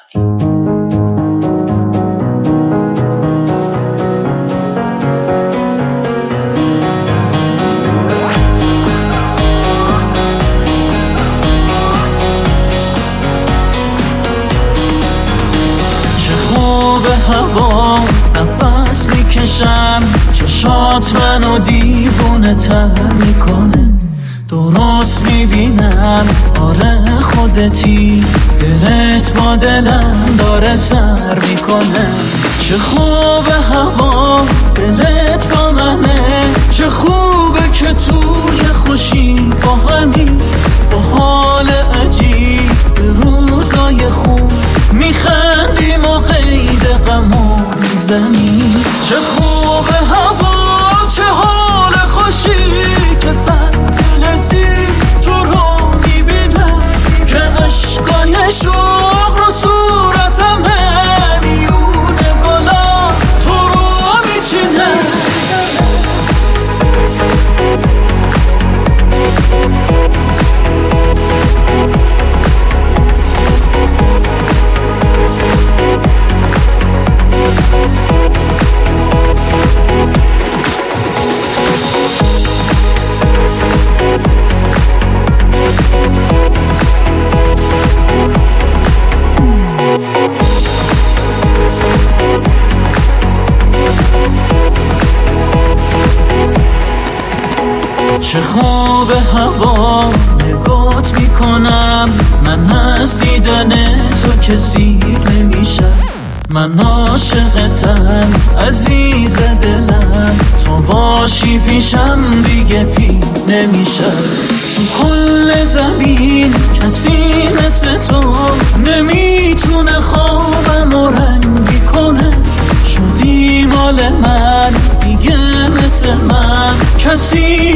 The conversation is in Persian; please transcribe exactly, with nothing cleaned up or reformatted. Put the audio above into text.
هوا نفس میکشم، چشات منو دیوونه تر میکنه. درست میبینم آره خودتی، دلت با دلم داره سر میکنه. چه خوب هوا دلت با منه، چه خوبه که توی خوشی با همین، با حال عجیب به روزای خوب میخندیم و قید غمو میزنیم. چه خوب هوا چه حال خوشی که سر دلزی تو رو میبینم، که عشقای شوق رو صورتم میون گلا تو رو میچینه. چه خوب هوا نگات میکنم، من از دیدن تو که سیر نمیشم. من عاشقتم عزیز دلم، تو باشی پیشم دیگه پی نمیشم. تو کل زمین کسی مثل تو نمیتونه خوابم و رنگی کنه. شدی مال من دیگه مثل من کسی